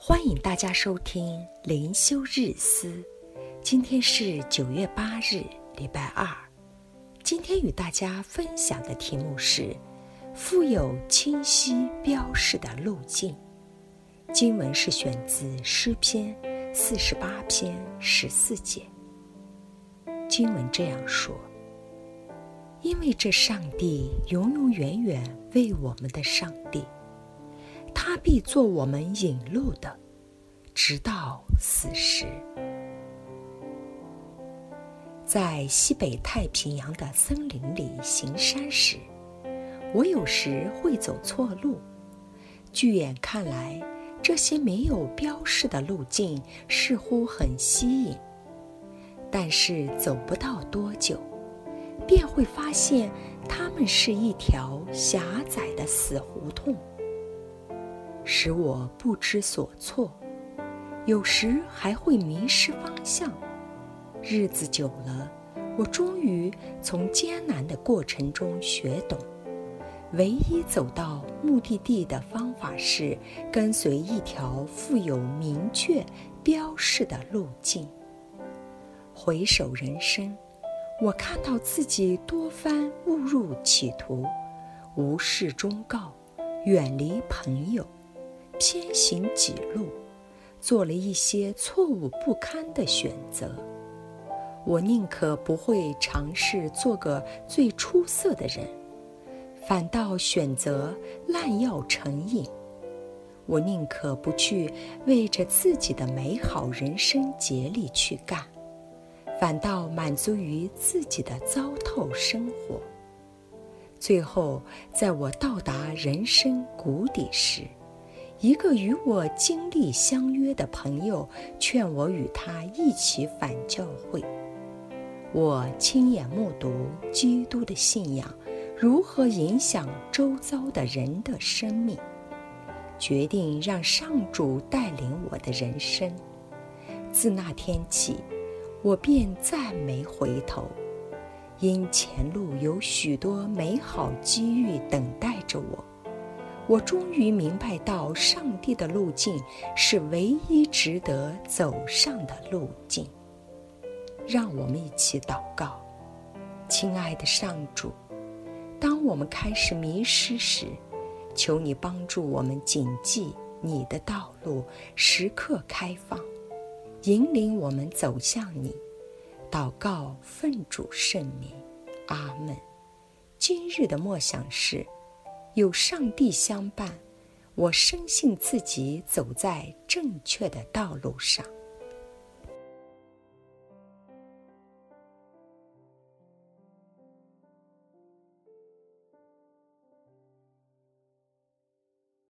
欢迎大家收听灵修日思，今天是9月8日，礼拜二。今天与大家分享的题目是富有清晰标示的路径。经文是选自诗篇48篇14节。经文这样说：因为这上帝永永远远为我们的上帝，他必做我们引路的，直到死时。在西北太平洋的森林里行山时，我有时会走错路。据眼看来，这些没有标示的路径似乎很吸引，但是走不到多久，便会发现它们是一条狭窄的死胡同，使我不知所措，有时还会迷失方向。日子久了，我终于从艰难的过程中学懂，唯一走到目的地的方法是跟随一条富有明确标示的路径。回首人生，我看到自己多番误入歧途，无视忠告，远离朋友，偏行己路，做了一些错误不堪的选择。我宁可不会尝试做个最出色的人，反倒选择滥药成瘾。我宁可不去为着自己的美好人生竭力去干，反倒满足于自己的糟透生活。最后，在我到达人生谷底时，一个与我经历相约的朋友劝我与他一起返教会。我亲眼目睹基督的信仰如何影响周遭的人的生命，决定让上主带领我的人生。自那天起，我便再没回头，因前路有许多美好机遇等待着我。我终于明白到上帝的路径是唯一值得走上的路径。让我们一起祷告。亲爱的上主，当我们开始迷失时，求你帮助我们谨记你的道路时刻开放，引领我们走向你。祷告奉主圣名，阿们。今日的默想是：有上帝相伴，我深信自己走在正确的道路上。